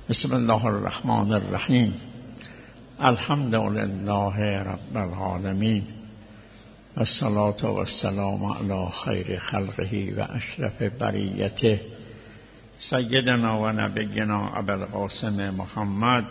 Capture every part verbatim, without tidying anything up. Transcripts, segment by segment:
بسم الله الرحمن الرحیم. الحمد لله رب العالمین، والصلاة والسلام علی خیر خلقه و اشرف بریته سیدنا و نبینا ابوالقاسم محمد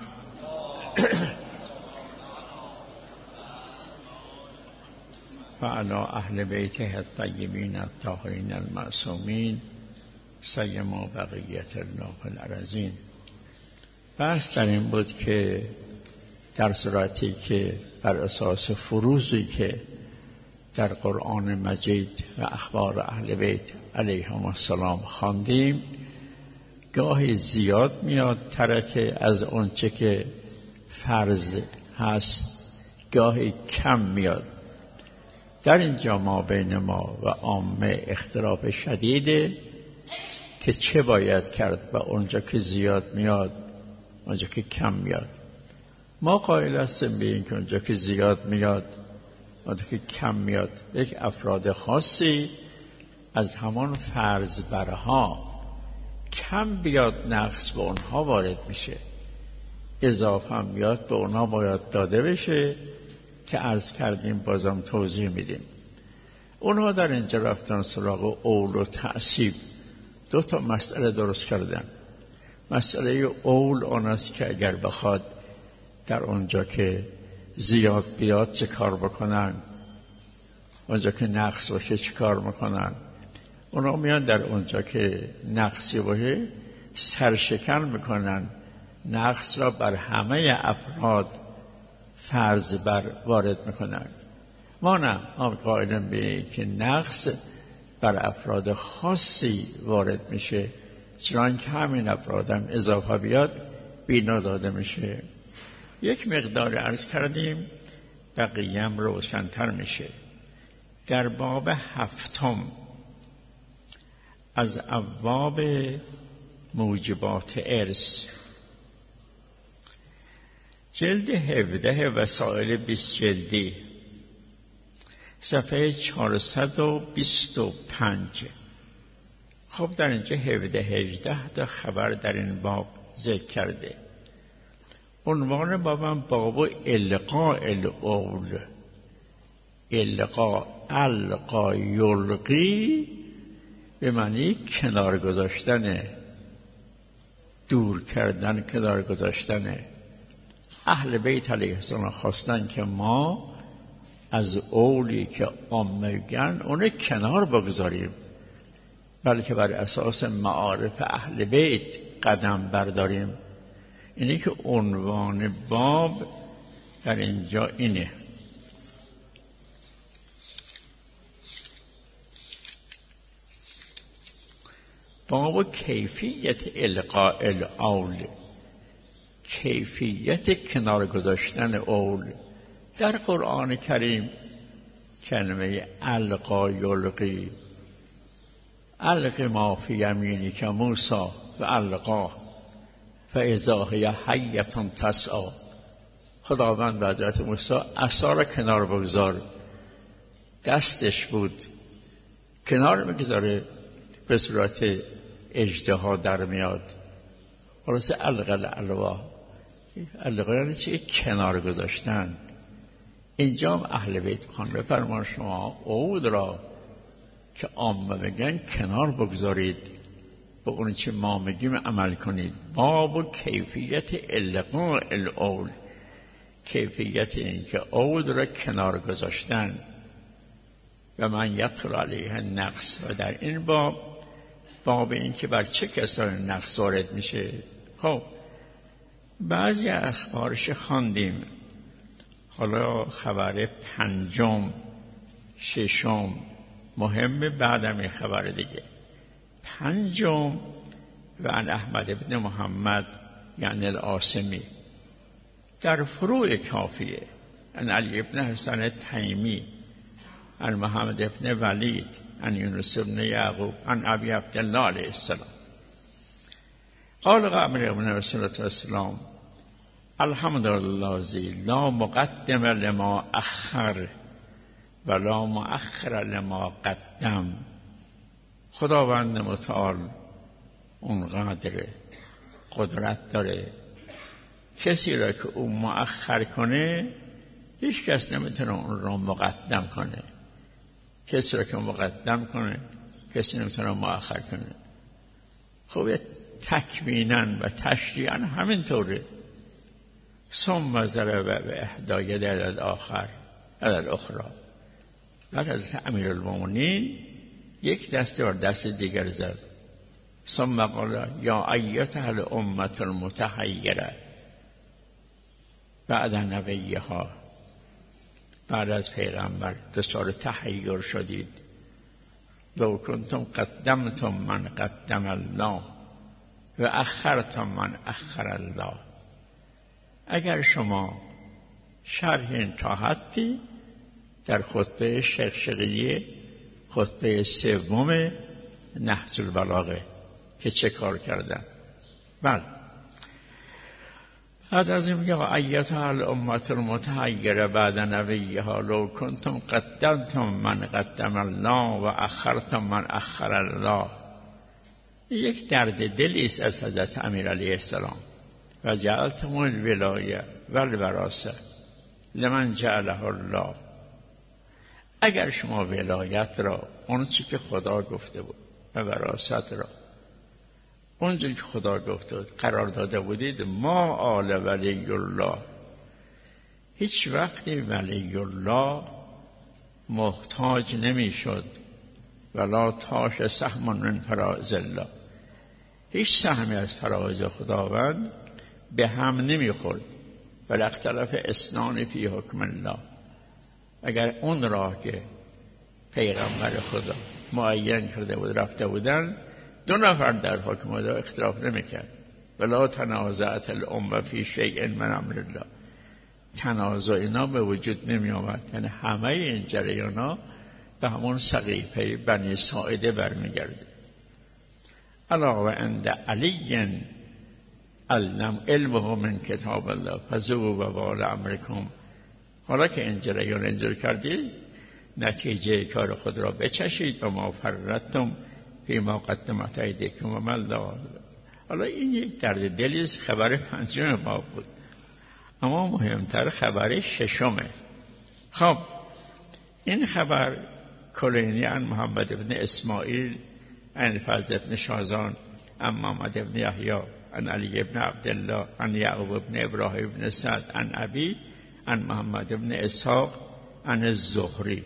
و علی اهل بیته الطیبین الطاهرین المعصومین سیما بقیت الله الارضین. بحث در این بود که در صورتی که بر اساس فروضی که در قرآن مجید و اخبار اهل بیت علیهم السلام خواندیم، گاهی زیاد میاد ترک از اونچه که فرض هست، گاهی کم میاد. در اینجا ما بین ما و عامه اختلاف شدیده که چه باید کرد و اونجا که زیاد میاد اونجا که کم میاد. ما قائل هستیم به این که اونجا که زیاد میاد اونجا که کم میاد یک افراد خاصی از همان فرض برها کم بیاد نقص به اونها وارد میشه، اضافه هم بیاد به اونها باید داده بشه که عرض کردیم، بازم توضیح میدیم. اونها در اینجا رفتن سراغ اول و تعصیب، دو تا مسئله درست کردن. مسئله اول آن است که اگر بخواد در اونجا که زیاد بیاد چه کار بکنن، اونجا که نقص باشه چه کار میکنن. اونا میان در اونجا که نقصی باشه سرشکن میکنن، نقص را بر همه افراد فرض بر وارد میکنن. ما نه، ما قائلیم به که نقص بر افراد خاصی وارد میشه، چنان که همین افراد هم اضافه بیاد بینا داده میشه. یک مقدار عرض کردیم، بقیه هم روشن‌تر میشه. در باب هفتم از ابواب موجبات ارث، جلد هفده وسائل بیست جلدی، صفحه چهارصد و بیست و پنج. خب در اینجا هفده هجده تا خبر در این باب ذکر کرده. عنوان بابم باب القاء الاول. القاء، القا یلقی به معنی کنار گذاشتن، دور کردن، کنار گذاشتن. اهل بیت علیه السلام خواستن که ما از اولی که عامه میگن اون کنار بگذاریم، بلکه بر اساس معارف اهل بیت قدم برداریم. اینه که عنوان باب در اینجا اینه. باب کیفیت القاء الاول، کیفیت کنار گذاشتن اول. در قرآن کریم کلمه القا یلقی، الق ما فی یمینک موسی فالقاه فاذا هی حیة تسعی. خداوند به حضرت موسی عصا را کنار بگذار، دستش بود، کنار میگذاره، به صورت اژدها در میاد. خلاص الق الالواح، القا یعنی چی؟ کنار گذاشتن. اینجا هم اهل بیت خان بفرمان شما عود را که عامه بگن کنار بگذارید، به اون چه ما میگیم عمل کنید. باب کیفیت القاء الاول، کیفیت این که عود را کنار گذاشتن. و من یدخل علیه نقص، و در این باب باب این که بر چه کسانی نقص وارد میشه. خب بعضی اخبارش خواندیم، حالا خبر پنجم ششم مهمه، بعدم این خبر دیگه. پنجم و عن احمد ابن محمد یعنی العاصمی در فروع کافیه، عن علی ابن حسن تیمی عن محمد ابن ولید عن یونس ابن یعقوب عن ابی عبدالله علیه السلام قال قال ابن رسول الله السلام الحمدلله ذی لا مقدم لما اخر ولا مؤخر لما قدم. خداوند متعال اونقدره قدرت داره. کسی را که او مؤخر کنه هیچ کس نمیتونه اون را مقدم کنه. کسی را که مقدم کنه کسی نمیتونه مؤخر کنه. خب تکویناً و تشریعاً همینطوره. ثم ضرب به احدی یدیه علی الاخر علی الاخری. بعد حضرت امیرالمومنین یک دست بر دست دیگر زد. ثم قال یا ایتها الامة المتحیره بعد نبیها، بعد از پیغمبر دچار تحیر شدید. لو کنتم قدمتم من قدم الله و اخرتم من اخر الله. اگر شما شرح این تا حدی در خطبه شقشقیه، خطبه سوم نهج البلاغه که چه کار کردن. بله بعد از این میگه ایتها الامة المتحیره بعد نبیها لو کنتم قدمتم من قدم الله و اخرتم من اخر الله. یک درد دلی است از حضرت امیر علیه السلام. و جعلتم الولایه و الوراثه لمن جعله الله. اگر شما ولایت را، اون چی که خدا گفته بود، و وراثت را اونجوری که خدا گفته بود قرار داده بودید، ما آل ولی الله، هیچ وقتی ولی الله محتاج نمی شد. ولا تاش سهم من فرائض الله، هیچ سهمی از فرائض خداوند به هم نمی خورد. ولی اختلاف اسنان فی حکم الله، اگر اون راه که پیغمبر خدا معین کرده بود رفته بودن، دو نفر در حکم خدا اختلاف نمیکرد. ولا تنازعت الامه فی شیء من امر الله. تنازع اینا به وجود نمی آمد. یعنی همه این جریانا به همون سقیفه بنی ساعده برمیگرده. الا و عند علی علم علمه من کتاب الله فذوقوا وبال امرکم. حالا که این جریان انجام کردید، نتیجه کار خود را بچشید. و ما فرطتم فیما قدمت ایدیکم و من لا. حالا این یک درد دلی است. خبر پنجم ما بود، اما مهمتر خبر ششمه. خب این خبر کلینی عن محمد ابن اسماعیل عن فضل ابن شازان عن محمد ابن یحیی عن علی ابن عبدالله عن یعقوب ابن ابراهیم ابن سعد عن ابی عن محمد ابن اسحاق عن الزهری.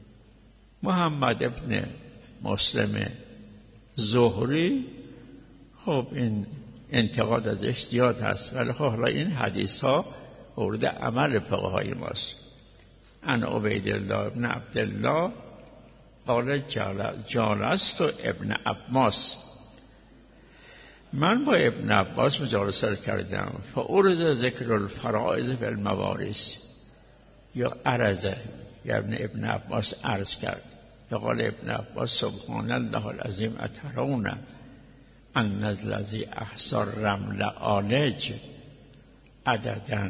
محمد ابن مسلم زهری، خب این انتقاد ازش زیاد هست، ولی خب حالا این حدیث ها مورد عمل فقهای ماست. عن عبید الله ابن عبدالله قال جالست و ابن عباس. من با ابن عباس مجالست کردم. فعرض ذکر الفرائض فی الموارث. یا عرضه، یا ابن ابن عباس عرض کرد. فقال ابن عباس سبحان الله العظیم اترون ان الذی احصى الرمل آلج عددا.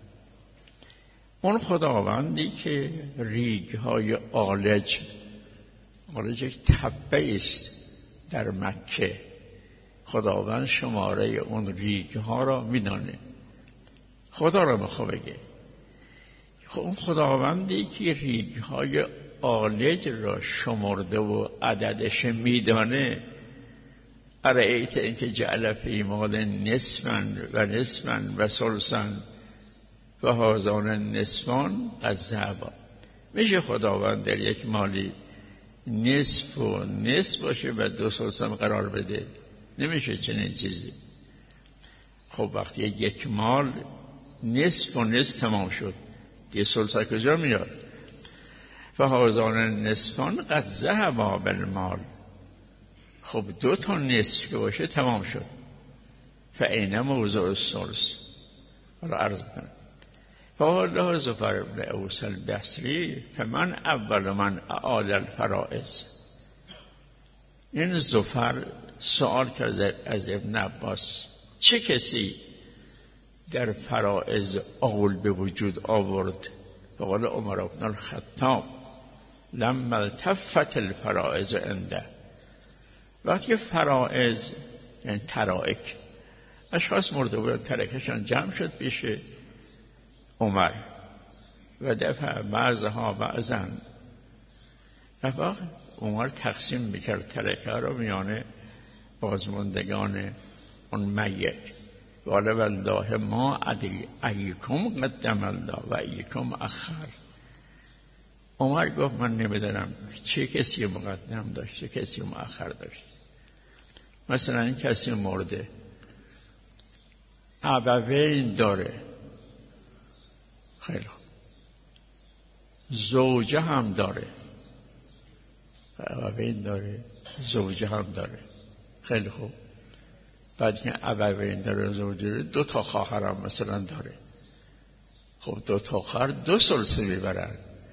اون خداوندی که ریگ های آلج، آلج یک تپه است در مکه، خداوند شماره اون ریگ ها را میدانه. خدا را میخوا بگه اون خداوندی که ریگ های آلج را شمرده و عددش میدانه. ارایت اینکه جعل فی مال نصفا و نصفا و ثلثا و هذان نصفان قد ذهبا. میشه خداوند در یک مالی نصف و نصف باشه و دو ثلث هم قرار بده؟ نمیشه چنین چیزی. خب وقتی یک مال نصف و نصف تمام شد، یه ثلث کجا میاد؟ و هذان نصفان قد ذهبا بالمال. خب دو تا نصف که باشه تمام شد. فاین موضع الثلث. حالا عرض کنم. فقال زفر بن اوس البصری فمن اول من اعال الفرائض. این زفر سوال کرد از ابن عباس چه کسی در فرائض اول به وجود آورد؟ فقال عمر بن الخطاب لما التفت الفرائض عنده. وقتی فرائض یعنی ترائک اشخاص مرده بودن، ترکشان جمع شد پیش عمر و دفع بعضها بعضا. و عمر تقسیم میکرد ترکه رو میانه بازماندگان اون میت. قال والله ما ادری ایکم قدم الله و ایکم اخر. عمر گفت من نمیدونم چه کسی مقدم داشت چه کسی مؤخر داشت. مثلا این کسی مرده ابوین داره، خیلی خوب، زوجه هم داره، ابوین داره زوجه هم داره، خیلی خوب. بعد که ابوین داره زوجه داره، دو تا خواهر هم مثلا داره. خب دو تا خواهر دو ثلث میبرن،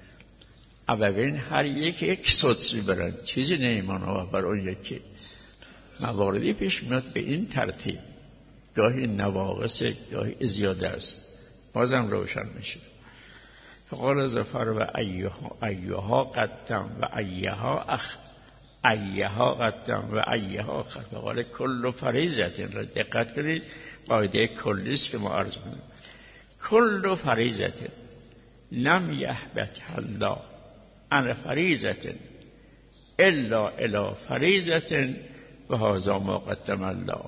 ابوین هر یک یک سدس میبرن، چیزی نیمان بر اون یکی. مواردی پیش میاد به این ترتیب، گاهی نواقص گاهی زیاده است، بازم روشن میشه. فقال زفر و ایها ایها قدم و ایها اخ ایها قدم و ایها اخر. فقال کل فریضت، را دقت کنید قاعده کلی است که ما عرض می‌کنیم. کل فریضت لم یهبط الله عن فریضت الا الی فریضت و هذا ما قدم الله.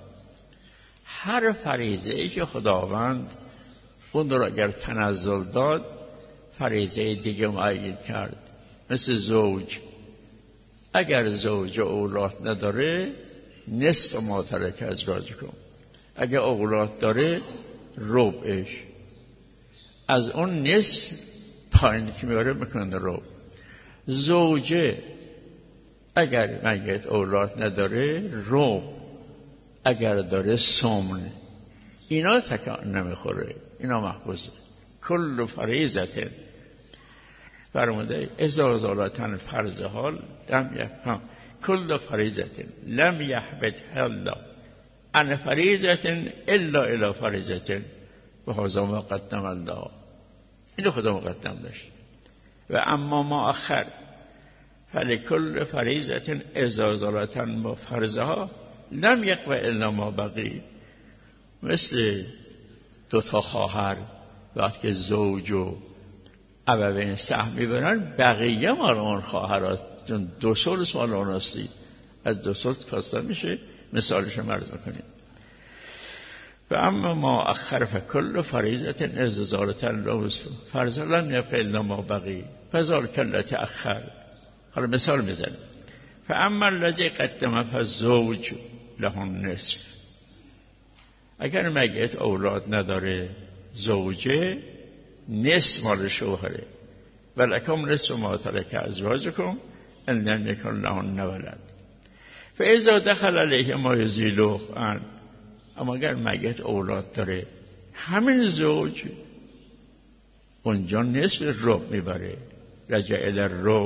هر فریضه ای که خداوند اون رو اگر تنزل داد فریضه دیگه معین کرد، مثل زوج. اگر زوج اولاد نداره نصف ما ترک ازواجکم، اگر اولاد داره ربعش، از اون نصف پایین که میاره میکنه ربع. زوجه اگر میت اولاد نداره ربع، اگر داره سمن. اینا تکان نمیخوره، اینا محفوظه. کل فریضت فرموده اذا زالتن فرض حال لم یفهم کل فریضت لم یحبط الله عن فریضت الا الی فریضت و هذا ما قدم الله. اینو خدا مقدم داشت. و اما ما آخر فلکل فریضت اذا زالتن با فرضها لم یقبل الا ما بقی. مثل دو تا خواهر وقتی که زوج و ابوین سهم میبرن، بقیه مال اون خواهرات، چون دو ثلث مال اون هستی، از دو ثلث کاسته میشه. مثالش رو عرض میکنیم. و اما ما اخر فکل فریضت اذا زالتن فرض لم یبق الا ما بقی فذلک التی اخر. حالا مثال میزنیم. فاما الذی قدم فالزوج له النصف. اگر میت اولاد نداره زوجه نصف مال شوهره. ولکم نصف ما ترک ازواجکم ان لم یکن لهن ولد فاذا دخل علیه ما یزیلوه عن. اما اگر میت اولاد داره همین زوج اونجا نصف ربع میبره، رجع الی الربع.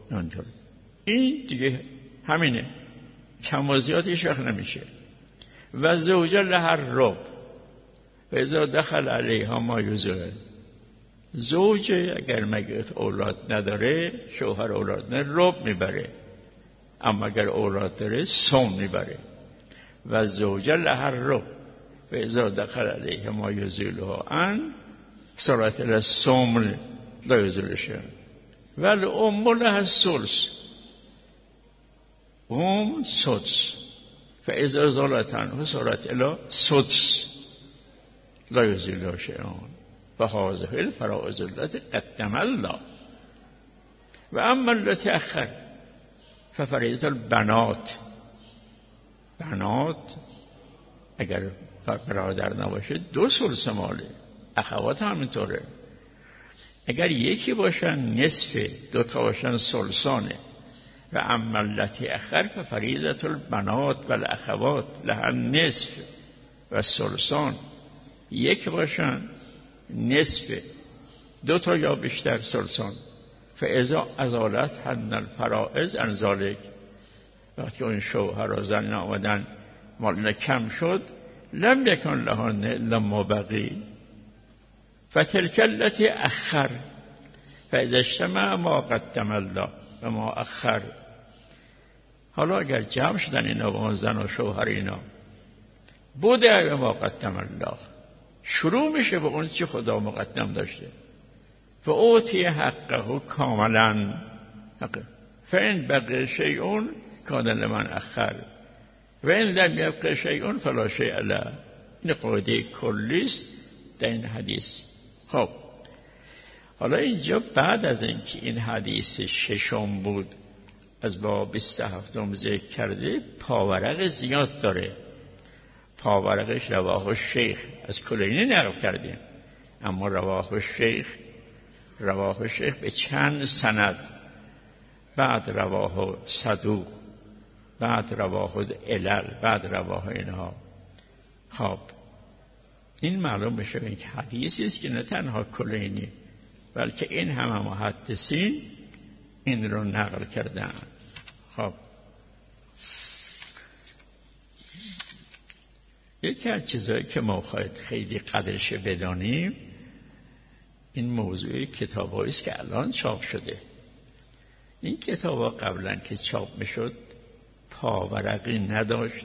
این دیگه همینه، کم و زیادش وقت نمیشه. و زوجه لها الربع و اذا دخل علیها ما یزیل. زوجه اگر میت اولاد نداره، شوهر اولاد نداره، ربع میبره. اما اگر اولاد داره سم میبره. و زوجه لها الربع و اذا دخل علیه ما یزیلها عن صارت الی السمن لا یزیلشه. ولی ام لها الثلث ام سدس فاذا زالت عنه صارت الی سدس لا یزیلها شیئا و هذه الفرائض التي قدم الله. و اما التي اخر ففریضه البنات. بنات اگر برادر نباشه دو ثلث ماله، اخوات همینطوره. اگر یکی باشن نصف، دو تا باشن ثلثانه. و اما التي اخر ففریضه البنات والاخوات لها النصف و الثلثان. یک باشن نصف، دو تا یا بیشتر ثلثان. فاذا ازالت هن الفرائض عن ذلك. وقتی اون شوهر و زن آمدن مال کم شد، لم یکن لهن الا ما بقی فتلک التی اخر فاذا اجتمع ما قدم الله و ما اخر. حالا اگر جمع شدن اینا با اون زن و شوهر اینا بوده ما قدم الله، شروع میشه به اون چی خدا مقدم داشته. و اوتی حقه کاملا حقه فین بقی شیئون کان لمن اخر و این لم یبقی شیئون فلا شیء له. این قاعده کلی است در این حدیث. خب حالا اینجا بعد از اینکه این حدیث ششم بود از باب بیست و هفتم ذکر کرده، پاورق زیاد داره. پاورقش رواه الشیخ از کلینی نقل کردیم، اما رواه الشیخ رواه الشیخ به چند سند، بعد رواه صدوق، بعد رواه علل، بعد رواه اینها. خب این معلوم بشه این که حدیثی است که نه تنها کلینی بلکه این همه محدثین این رو نقل کردن. خب یکی از چیزهایی که ما خواهد خیلی قدرش بدانیم این موضوع کتاب‌هایی است که الان چاپ شده. این کتاب‌ها قبلا که چاپ میشد پاورقی نداشت،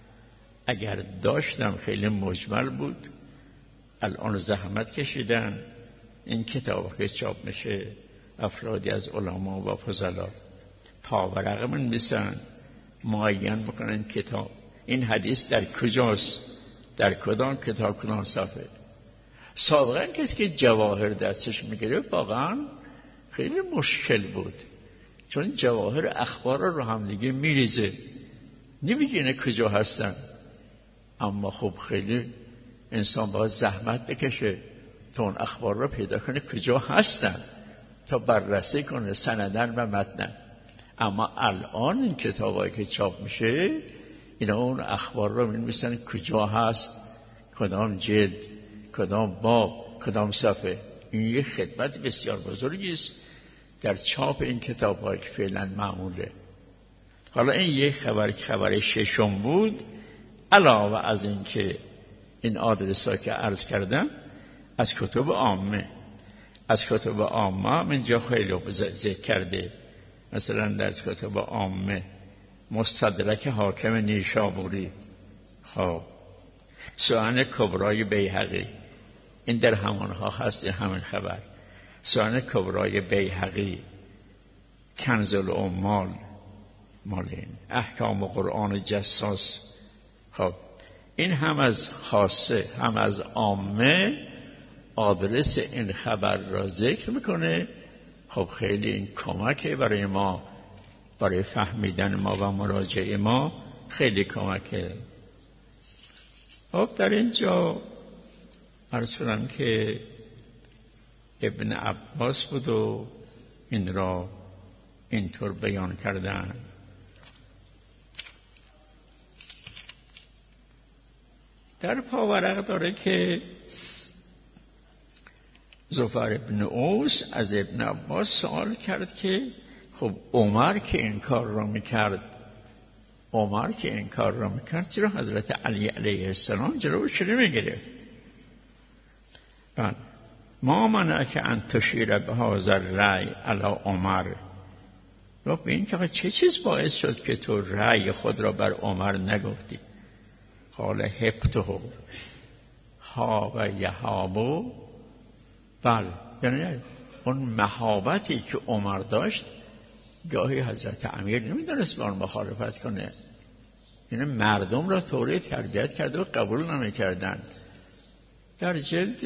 اگر داشتم خیلی مجمل بود. الان زحمت کشیدن این کتاب که چاپ میشه افرادی از علما و فضلا پاورق من میسن معین میکنن کتاب این حدیث در کجاست، در کدام کتاب کدام صفحه. سابقا کسی که جواهر دستش میگیره واقعا خیلی مشکل بود، چون جواهر اخبار رو هم دیگه میریزه، نمیگه کجا هستن. اما خب خیلی انسان باید زحمت بکشه تا اون اخبار رو پیدا کنه کجا هستن تا بررسی کنه سندن و متنن. اما الان این کتابایی که چاپ میشه اینا اون اخبار رو می‌نویسن کجا هست، کدام جلد، کدام باب، کدام صفحه. این یه خدمت بسیار بزرگی است در چاپ این کتاب‌هایی که فعلا معموله. حالا این یه خبر خبر ششم بود. علاوه از این که این آدرس‌ها که عرض کردم از کتب عامه، از کتب عامه من جا خیلی ذکر کرده. مثلا در کتب عامه مستدرک حاکم نیشابوری، خب سنن کبرای بیهقی، این در همانها هست همین خبر. سنن کبرای بیهقی، کنز العمال مال این احکام قرآن جساس. خب این هم از خاصه هم از عامه آدرس این خبر را ذکر میکنه. خب خیلی این کمکه برای ما، برای فهمیدن ما و مراجعه ما خیلی کمکه. خب در اینجا عرض کنم که ابن عباس بود و این را اینطور بیان کردن. در پاورق داره که زفر ابن اوس از ابن عباس سوال کرد که خب عمر که این کار را میکرد عمر که این کار را میکرد چرا حضرت علی علیه السلام جلوش نمیگرفت؟ ما منعک ان تشیر بهذا الرأی علی عمر. و به این که چه چیز باعث شد که تو رأی خود را بر عمر نگفتی؟ قال هبته ها و یهابو. بله، یعنی اون مهابتی که عمر داشت گاهی حضرت امیر نمیدونست با اون مخالفت کنه، یعنی مردم را طوری تربیت کرده و قبول نمیکردند. در جلد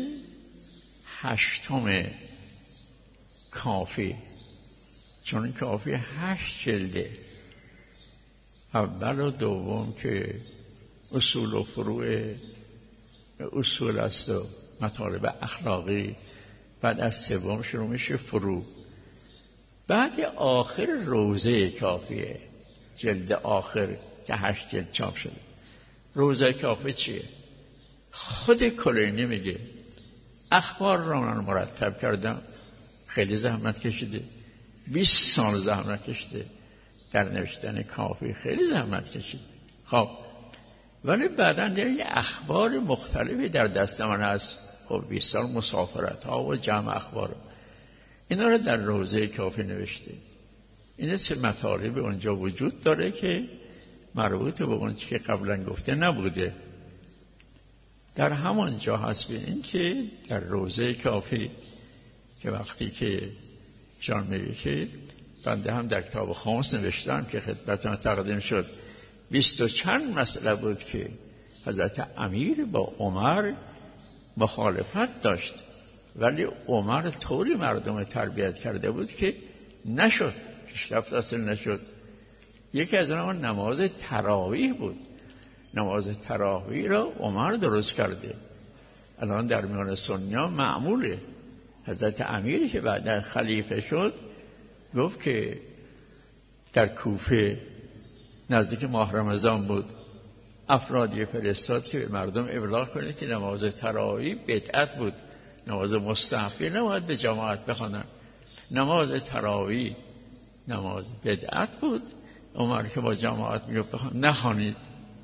هشتم کافی، چون کافی هشت جلده، اول و دوم که اصول و فروع اصول است و مطالب اخلاقی، بعد از سوم شروع میشه فروع، بعد آخر روزه کافیه، جلد آخر که هشت جلد چاپ شده. روزه کافی چیه؟ خود کلینی میگه اخبار را من مرتب کردم، خیلی زحمت کشیده، بیست سال زحمت کشیده در نوشتن کافی، خیلی زحمت کشید. خب ولی بعداً در یه اخبار مختلفی در دست من هست. خب بیست سال مسافرت ها و جمع اخبار، اینا رو در روزه کافی نوشته. این سه مطالب اونجا وجود داره که مربوط به اون چی که قبلا گفته نبوده. در همان جا هست بینید که در روضه کافی که وقتی که جان میگه که بنده هم در کتاب خامس نوشتم که خدمتتون تقدیم شد، بیست و چند مسئله بود که حضرت امیر با عمر مخالفت داشت، ولی عمر طوری مردم تربیت کرده بود که نشد، پیشرفت حاصل نشد. یکی از اونها نماز تراویح بود. نماز تراویح را عمر درست کرده. الان در میان سنیان معموله. حضرت امیری که بعد خلیفه شد گفت که در کوفه نزدیک ماه رمضان بود، افرادی فرستاد که به مردم ابلاغ کنه که نماز تراویح بدعت بود، نماز مستحبی نباید به جماعت بخوانن، نماز تراویح نماز بدعت بود. عمر که با جماعت میگه بخوان نخوانید،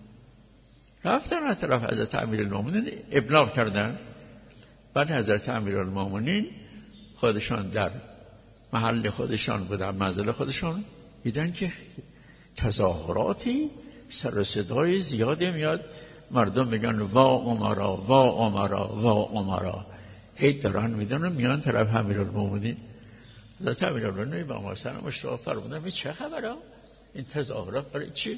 رفتن از طرف حضرت امیرالمومنین ابلاغ کردن. بعد حضرت امیرالمومنین خودشان در محل خودشان بودن، منزل خودشان، دیدن که تظاهراتی سر و صدای زیادی میاد، مردم میگن وا عمرا وا عمرا وا عمرا، هی دارن میدونن میان طرف امیرالمومنین. حضرت امیرالمومنین با ما سلام اشتباه فرمودن چه خبره این تظاهرات برای چی؟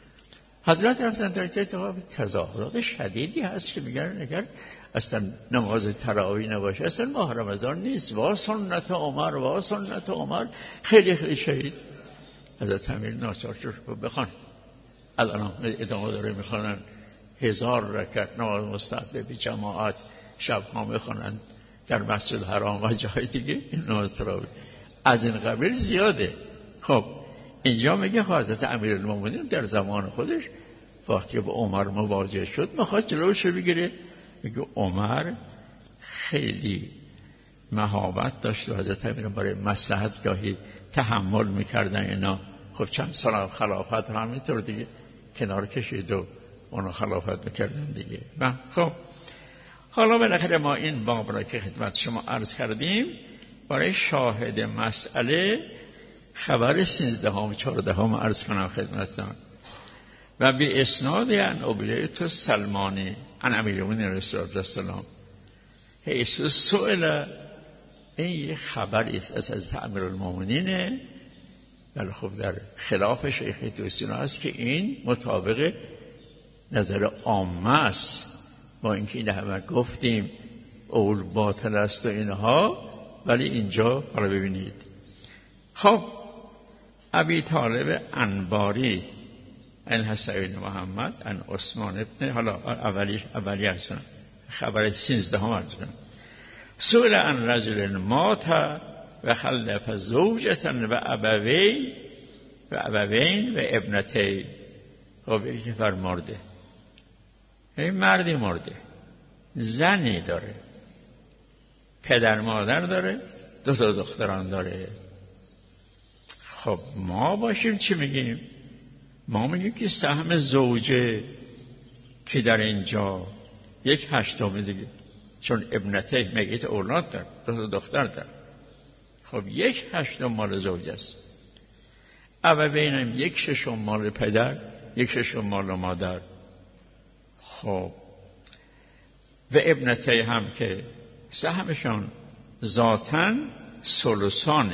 حضرت رفتن در تظاهرات شدیدی هست که میگن اگر اصلا نماز تراویح نباشه اصلا ماه رمضان نیست، وا سنت عمر وا سنت عمر، خیلی خیلی شهید. حضرت امیر ناچار شد بخوان. الان ادامه داره میخوانن هزار رکعت نماز مستحب به جماعت شبها میخوانن در مسجد حرام و جای دیگه این نماز تراویح از این قبیل زیاده. خب اینجا میگه حضرت امیرالمومنین در زمان خودش وقتی با عمر مواجه شد میخواست جلوش رو بگیره، میگه عمر خیلی مهابت داشت و حضرت امیر برای مصلحت گاهی تحمل میکردن اینا. خب چند سال خلافت هم همینطور دیگه کنار کشید و اونا خلافت میکردن دیگه. و خب حالا بالاخره ما این باب را که خدمت شما عرض کردیم برای شاهد مسئله خبر سیزدهم و چهاردهم عرض کنم خدمتتان. و به اسناد ان ابیت سلمانی ان امیرالمومنین علیه السلام حیث سئل، این یک خبری است از حضرت امیرالمومنین، ولی خب در خلاف شیخ طوسی است که این مطابق نظر عامه است، با اینکه این همه گفتیم اول باطل است و اینها، ولی اینجا حالا ببینید. خب ابی طالب انباری ان حسین محمد ان عثمان ابن، حالا اولی اولی هستن خبر سیزدهم عرض کنم. سئل عن رجل مات و خلف زوجة و ابوی و ابوین و ابنتین. خب یکی فر مرده، این مردی مرده، زنی داره، پدر مادر داره، دو تا دختران داره. خب ما باشیم چی میگیم؟ ما میگیم که سهم زوجه که در اینجا یک هشتم دیگه، چون ابنته میگه اولاد داره، دو تا دختر داره، خب یک هشتم مال زوجه است. ابوین هم یک ششم مال پدر، یک ششم مال مادر. خب و ابنته هم که سهمشان ذاتاً ثلثانه.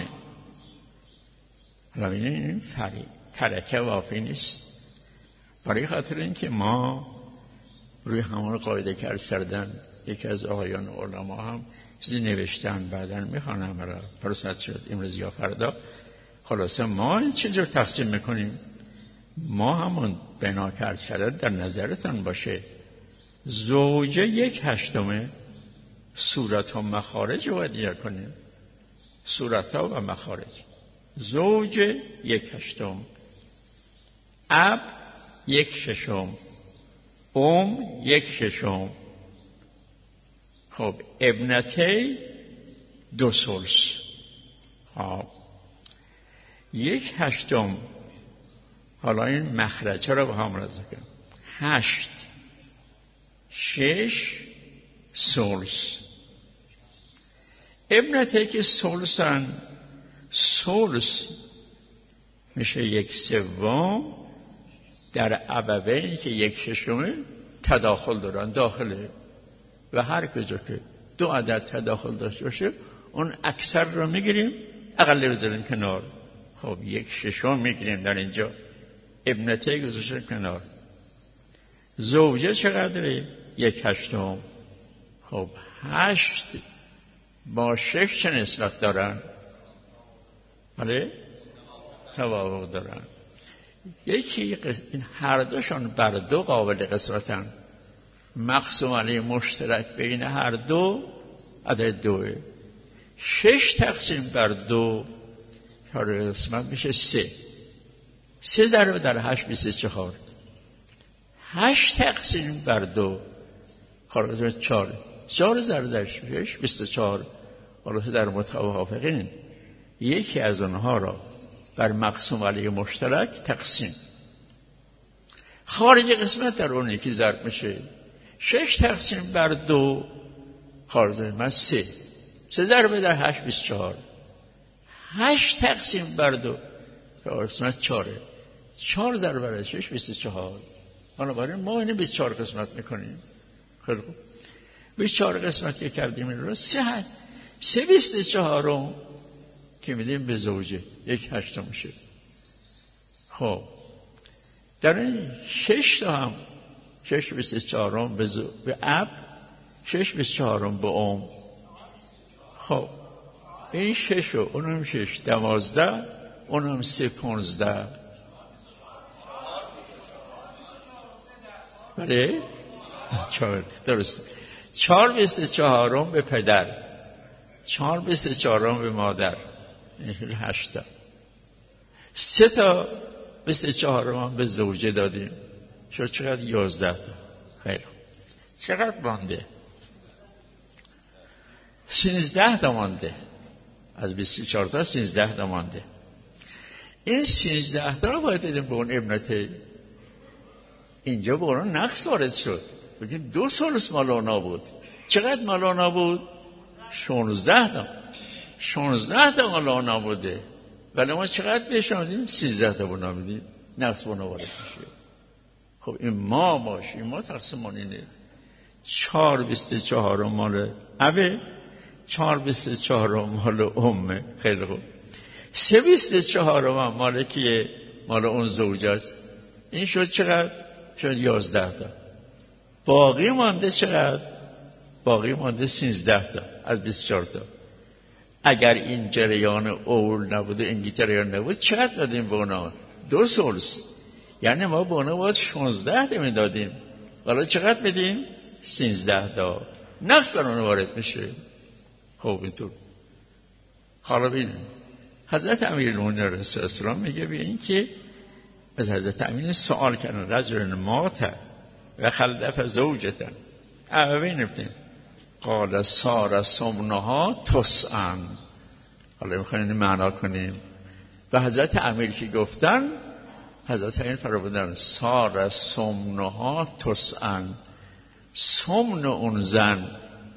حالا این فری ترکه وافی نیست، برای خاطر این که ما روی همون قاعده که عرض کردن یکی از آقایان علما هم چیزی نوشتن، بعداً میخوانم برای فرصت شد امروز یا فردا. خلاصه ما چجور تقسیم میکنیم؟ ما همون بنا که عرض کردن در نظرتان باشه، زوجه یک هشتمه، صورت و مخارج رو باید کنیم، صورت ها و مخارج. زوج یک هشتم، اب یک ششم، ام یک ششم. خب ابنته دو ثلث. خب یک هشتم، حالا این مخرج ها رو با هم رضا کنم، هشت شش ثلث. ابنته که ثلثن، ثلث میشه یک سوم، در ابوین که یک ششمه تداخل دارن، داخله و هر کجا که دو عدد تداخل داشته باشه اون اکثر رو میگیریم، اقل بذاریم کنار. خب یک ششم میگیریم در اینجا، ابنته گذاشتیم کنار. زوجه چقدره؟ یک هشتم. خب هشت با شش چه نسبت دارن؟ بله توافق دارن. یکی قس... این هر دوشان بر دو قابل قسمتن. مقسوم علیه مشترک بین هر دو عدد دوه. شش تقسیم بر دو قابل قسمت میشه سه. سه ضرب در هشت بیست و چهار. هشت تقسیم بر دو قابل قسمت چهار. چهار ضرب در شش بیست و چهار. حالا در متوافقین یکی از اونها را بر مقسوم علیه مشترک تقسیم. خارج قسمت در اون یکی ضرب میشه. شش تقسیم بر دو خارج قسمت سه. سه ضرب در هشت بیست و چهار. هشت تقسیم بر دو خارج قسمت چهاره. چهار ضرب در شش بیست و چهار. حالا برای ما اینه بیست و چهار قسمت میکنیم. خیلی خوب. بیست و چهار قسمت که کردیم این رو سه هست. سه بیست و چهارم که میدیم به زوجه یک هشتم میشه. خب در این شش تا هم شش بیست و چهارم به, زو... به اب، شش بیست و چهارم به ام. خب این شش و اونم شش دوازده، اونم سه پونزده. بله چهار درست. چهار بیست و چهارم به پدر، چهار بیست و چهارم به مادر، این هشتا. سه تا بیست و چهارم هم به زوجه دادیم، شد چقدر؟ یازده تا. خیلی چقدر مانده؟ سیزده تا مانده. از بیست و چهار تا سیزده تا مانده. این سیزده تا رو باید بدیم به اون ابنته. اینجا به اون نقص وارد شد، بگیم دو سالس مال اونا بود. چقدر مال اونا بود؟ شانزده تا. شانزده تا مال اونا بوده، ولی ما چقدر بهش آمدیم؟ سیزده تا اونا میدیم. نقص اونا وارد میشه. خب این ما باشیم، ما تقسیمون اینه. چهار بیست و چهار مال ابه، چهار بیست و چهار مال امه. خیلی خوب. سه بیست و چهار مال کیه؟ مال اون زوجه است. این شد چقدر؟ شد یازده تا. باقی مانده چقدر؟ باقی مانده سیزده تا از بیست و چهار تا. اگر این جریان اول نبوده، این جریان نبود، چقدر دادیم به اونا؟ دو سلس. یعنی ما به اونا باید شانزده تا میدادیم، حالا چقدر بدیم؟ سیزده تا. نقص بر اونا وارد میشه. خب اینطور. حالا ببینیم حضرت امیرالمومنین علیه السلام میگه به این که از حضرت امین سوال کردن رجل مات و خلف زوجتا اوه نبتین قال سار سمنها تسعن. حالا میخوایم این معنا کنیم. و حضرت امیر که گفتن، حضرت امیر فرمودن سار سمنها تسعن. سمن اون زن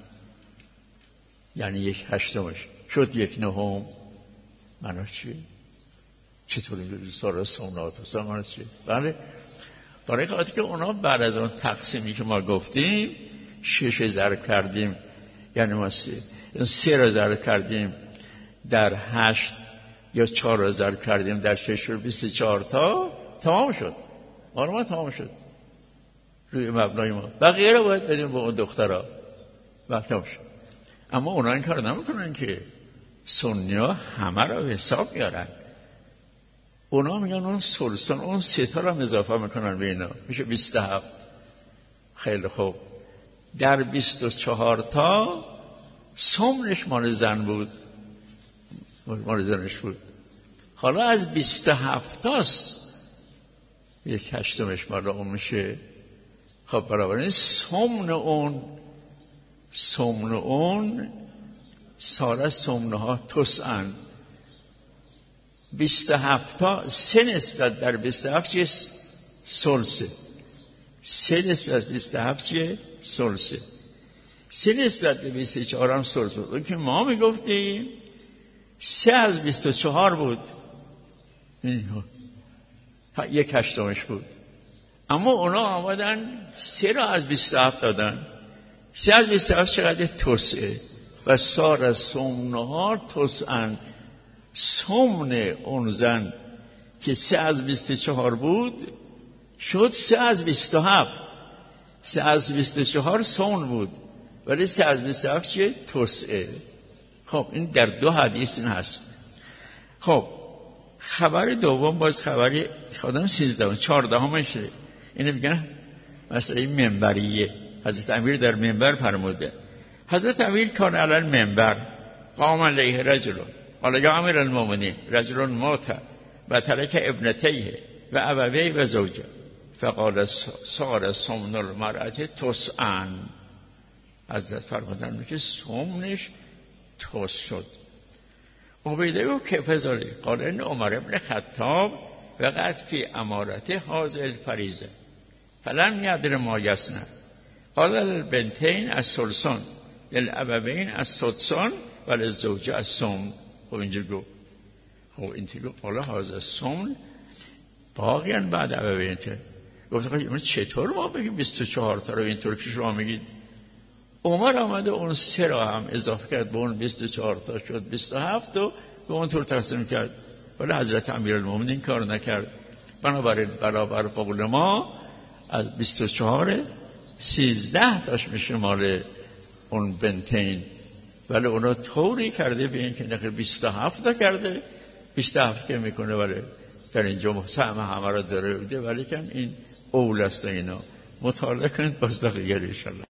یعنی یک هشتمش شد یک نهم. معنا چیه؟ چطوری سار سمنها تسعن معنا چیه؟ بله برای خاطر که اونا بعد از اون تقسیمی که ما گفتیم شش ضرب کردیم، یعنی ما سه, سه را ضرب کردیم در هشت یا چهار را ضرب کردیم در شش رو بیست و چهار تا تمام شد. ما تمام شد روی مبنای ما. بقیه رو باید بدیم به اون دخترها و تمام شد. اما اونا این کار نمیتونن که سنی ها همه را به حساب بیارن. اونا میگن اون سلسان اون سه تا را اضافه میکنن به اینا، میشه بیست و هفت. خیلی خوب. در بیست و چهار تا سمنش مال زن بود، مال زنش بود. حالا از بیست و هفت تاست یک هشتمش مال اون میشه. خب برابر سمن اون سمن اون ساره سمنها تسعن. بیست و هفت تا سه نسبت در بیست و هفت چیه؟ سلسه. سه نسبت بیست و هفت چیه؟ سلسه. سه نسبت به بیست و چهار هم سلسه بود. اون که ما میگفتیم سه از بیست و چهار بود، یک هشتمش بود. اما اونا آمدن سه را از بیست و هفت دادن، سه از بیست و هفت چقدر؟ توسعه. و سار سمنها توسعن، سمن اون زن که سه از بیست و چهار بود شد سه از بیست و هفت. سه از بیست و چهار سمن بود ولی سه از بیست و هفت چیه؟ توسعه. خب این در دو حدیث این هست. خب خبر دوم باز خبری خودم سیزده چهارده همشه اینو میگن مسئله منبریه. حضرت امیر در منبر فرموده. حضرت امیر کان علی المنبر قام علیه رجل قال یا امیر المؤمنین رجل مات و ترک ابنتیه و ابویه و زوجه فقال سار سمن المرأة تسعن. حضرت فرمودن که سمنش توس شد. عبیده او که فضالی قال این عمر ابن خطاب وقت فی امارت حاضر الفریزه فلم یدر ما یسنه قال البنتین از سلسان للابوین از سدسان و للزوجه از سمن. خب اینجا گو خب اینجا گو قال حاضر سمن باقیان بعد ابوین ته گفت چطور ما بگیم بیست و چهار تا رو اینطور که شما میگید؟ عمر آمده اون سه را هم اضافه کرد به اون بیست و چهار تا شد بیست و هفت و به اون طور تقسیم کرد. ولی حضرت امیرالمومنین این کار نکرد. بنابراین برابر قول ما از بیست و چهار سیزده تاش میشه مال اون بنتین، ولی اونا طوری کرده به این که نخیر بیست و هفت تا کرده. بیست و هفت که میکنه ولی در اینجا سهم همه را داره بوده، ولی کن این اول است. اینا مطالعه کنید باز بقیه انشالله.